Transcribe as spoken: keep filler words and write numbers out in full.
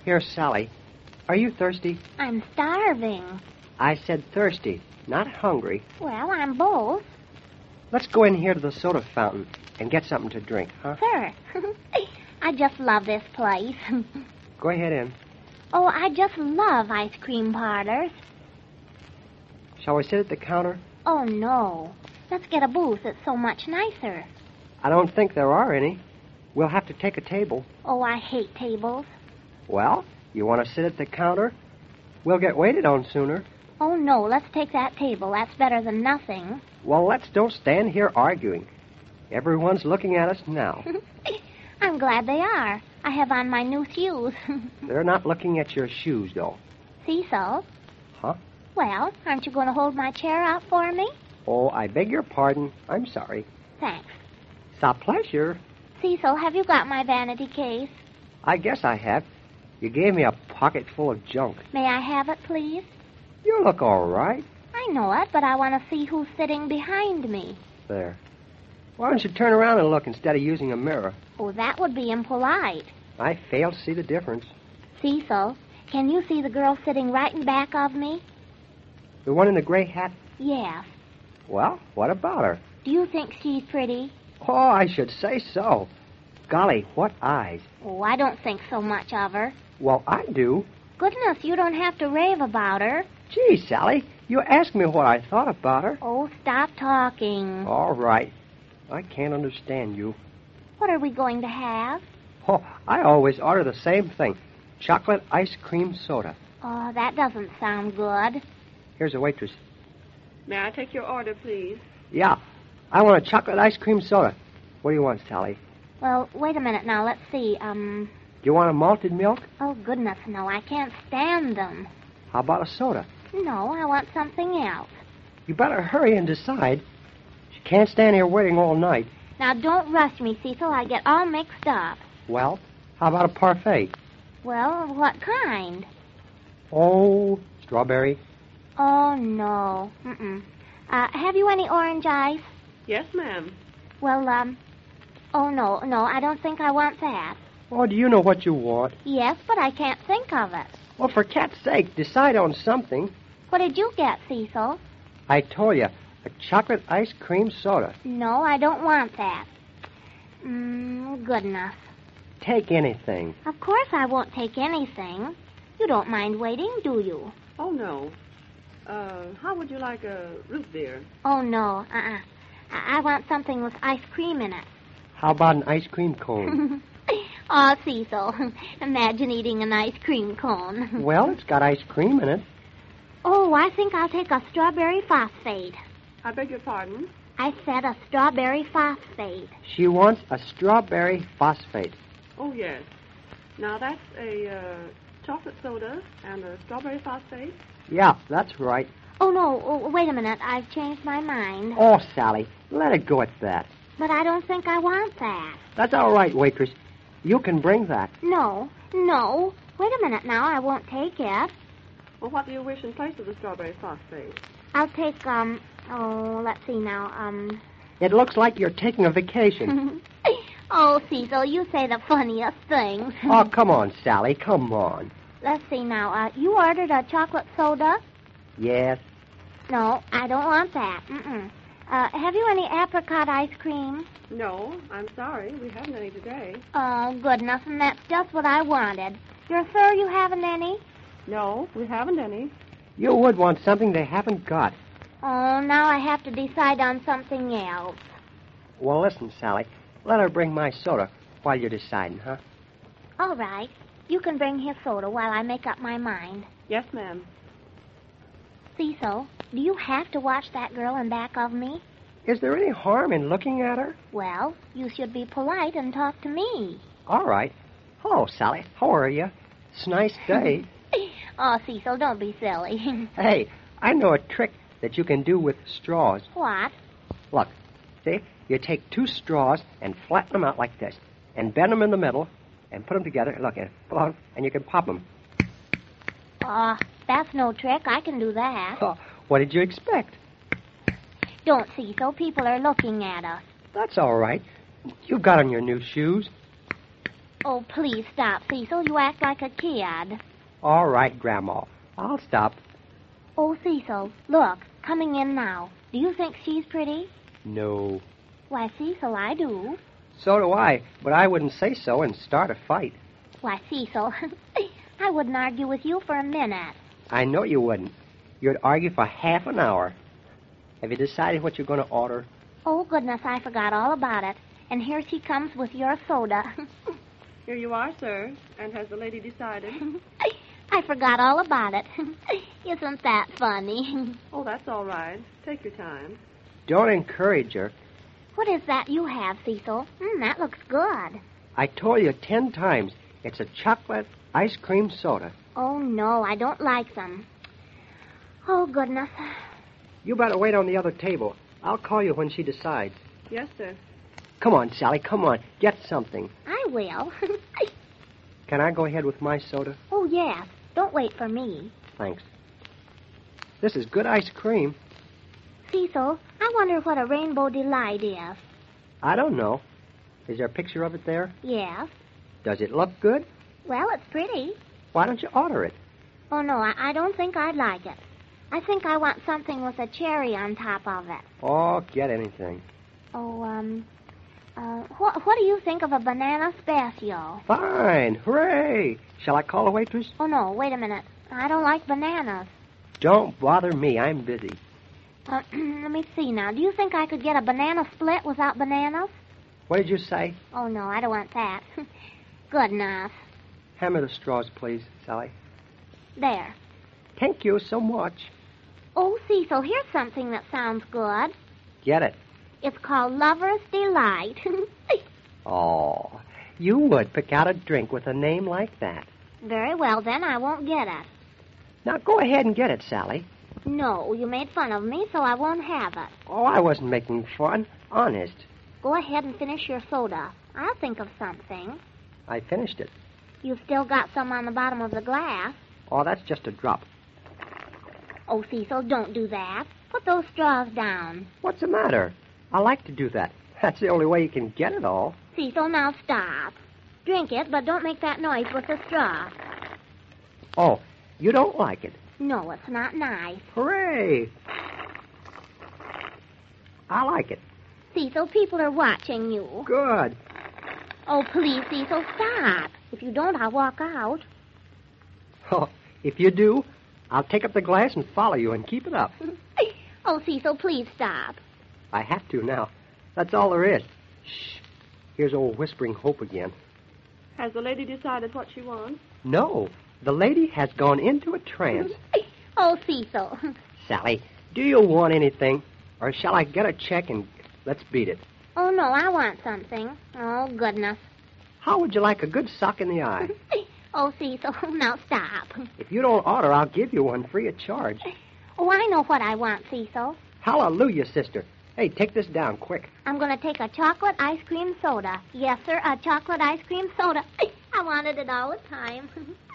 Here, Sally. Are you thirsty? I'm starving. I said thirsty, not hungry. Well, I'm both. Let's go in here to the soda fountain and get something to drink, huh? Sure. I just love this place. Go ahead in. Oh, I just love ice cream parlors. Shall we sit at the counter? Oh, no. Let's get a booth. It's so much nicer. I don't think there are any. We'll have to take a table. Oh, I hate tables. Well, you want to sit at the counter? We'll get waited on sooner. Oh, no, let's take that table. That's better than nothing. Well, let's don't stand here arguing. Everyone's looking at us now. I'm glad they are. I have on my new shoes. They're not looking at your shoes, though. Cecil? Huh? Well, aren't you going to hold my chair out for me? Oh, I beg your pardon. I'm sorry. Thanks. It's a pleasure. Cecil, have you got my vanity case? I guess I have. You gave me a pocket full of junk. May I have it, please? You look all right. I know it, but I want to see who's sitting behind me. There. Why don't you turn around and look instead of using a mirror? Oh, that would be impolite. I fail to see the difference. Cecil, can you see the girl sitting right in back of me? The one in the gray hat? Yes. Well, what about her? Do you think she's pretty? Oh, I should say so. Golly, what eyes. Oh, I don't think so much of her. Well, I do. Goodness, you don't have to rave about her. Gee, Sally, you asked me what I thought about her. Oh, stop talking. All right. I can't understand you. What are we going to have? Oh, I always order the same thing. Chocolate ice cream soda. Oh, that doesn't sound good. Here's a waitress. May I take your order, please? Yeah. I want a chocolate ice cream soda. What do you want, Sally? Well, wait a minute now. Let's see. Um. Do you want a malted milk? Oh, goodness, no. I can't stand them. How about a soda? No, I want something else. You better hurry and decide. You can't stand here waiting all night. Now, don't rush me, Cecil. I get all mixed up. Well, how about a parfait? Well, what kind? Oh, strawberry. Oh, no. Mm-mm. Uh, have you any orange ice? Yes, ma'am. Well, um, oh, no, no, I don't think I want that. Oh, do you know what you want? Yes, but I can't think of it. Well, for cat's sake, decide on something. What did you get, Cecil? I told you, a chocolate ice cream soda. No, I don't want that. Mm, good enough. Take anything. Of course I won't take anything. You don't mind waiting, do you? Oh, no. Uh, how would you like a root beer? Oh, no, uh-uh. I, I want something with ice cream in it. How about an ice cream cone? Oh, Cecil, imagine eating an ice cream cone. Well, it's got ice cream in it. Oh, I think I'll take a strawberry phosphate. I beg your pardon? I said a strawberry phosphate. She wants a strawberry phosphate. Oh, yes. Now, that's a uh, chocolate soda and a strawberry phosphate? Yeah, that's right. Oh, no, oh, wait a minute. I've changed my mind. Oh, Sally, let it go at that. But I don't think I want that. That's all right, waitress. You can bring that. No, no. Wait a minute now. I won't take it. Well, what do you wish in place of the strawberry phosphate? I'll take, um, oh, let's see now, um... It looks like you're taking a vacation. Oh, Cecil, you say the funniest things. Oh, come on, Sally, come on. Let's see now. Uh, you ordered a chocolate soda? Yes. No, I don't want that. Mm-mm. Uh, have you any apricot ice cream? No, I'm sorry. We haven't any today. Oh, good enough, and that's just what I wanted. You're sure you haven't any? No, we haven't any. You would want something they haven't got. Oh, now I have to decide on something else. Well, listen, Sally. Let her bring my soda while you're deciding, huh? All right. You can bring his soda while I make up my mind. Yes, ma'am. Cecil, do you have to watch that girl in back of me? Is there any harm in looking at her? Well, you should be polite and talk to me. All right. Hello, Sally. How are you? It's a nice day. Oh, Cecil, don't be silly. Hey, I know a trick that you can do with straws. What? Look, see? You take two straws and flatten them out like this, and bend them in the middle, and put them together. Look, and pull out, and you can pop them. Oh, that's no trick. I can do that. Oh, what did you expect? Don't, Cecil. People are looking at us. That's all right. You got on your new shoes. Oh, please stop, Cecil. You act like a kid. All right, Grandma. I'll stop. Oh, Cecil, look, coming in now. Do you think she's pretty? No. Why, Cecil, I do. So do I, but I wouldn't say so and start a fight. Why, Cecil, I wouldn't argue with you for a minute. I know you wouldn't. You'd argue for half an hour. Have you decided what you're going to order? Oh, goodness, I forgot all about it. And here she comes with your soda. Here you are, sir. And has the lady decided? I forgot all about it. Isn't that funny? Oh, that's all right. Take your time. Don't encourage her. What is that you have, Cecil? Mm, that looks good. I told you ten times. It's a chocolate ice cream soda. Oh, no, I don't like them. Oh, goodness. You better wait on the other table. I'll call you when she decides. Yes, sir. Come on, Sally, come on. Get something. I will. Can I go ahead with my soda? Oh, yes. Don't wait for me. Thanks. This is good ice cream. Cecil, I wonder what a Rainbow Delight is. I don't know. Is there a picture of it there? Yes. Does it look good? Well, it's pretty. Why don't you order it? Oh, no, I, I don't think I'd like it. I think I want something with a cherry on top of it. Oh, get anything. Oh, um, uh, what, what do you think of a banana spatio? Fine. Hooray. Shall I call the waitress? Oh, no, wait a minute. I don't like bananas. Don't bother me. I'm busy. Uh, let me see now. Do you think I could get a banana split without bananas? What did you say? Oh, no, I don't want that. Good enough. Hand me the straws, please, Sally. There. Thank you so much. Oh, Cecil, here's something that sounds good. Get it. It's called Lover's Delight. Oh, you would pick out a drink with a name like that. Very well, then, I won't get it. Now go ahead and get it, Sally. No, you made fun of me, so I won't have it. Oh, I wasn't making fun. Honest. Go ahead and finish your soda. I'll think of something. I finished it. You've still got some on the bottom of the glass. Oh, that's just a drop. Oh, Cecil, don't do that. Put those straws down. What's the matter? I like to do that. That's the only way you can get it all. Cecil, now stop. Drink it, but don't make that noise with the straw. Oh, you don't like it? No, it's not nice. Hooray! I like it. Cecil, people are watching you. Good. Oh, please, Cecil, stop. If you don't, I'll walk out. Oh, if you do, I'll take up the glass and follow you and keep it up. Oh, Cecil, please stop. I have to now. That's all there is. Shh. Here's old Whispering Hope again. Has the lady decided what she wants? No, the lady has gone into a trance. Oh, Cecil. Sally, do you want anything? Or shall I get a check and let's beat it? Oh, no, I want something. Oh, goodness. How would you like a good sock in the eye? Oh, Cecil, now stop. If you don't order, I'll give you one free of charge. Oh, I know what I want, Cecil. Hallelujah, sister. Hey, take this down, quick. I'm going to take a chocolate ice cream soda. Yes, sir, a chocolate ice cream soda. I wanted it all the time.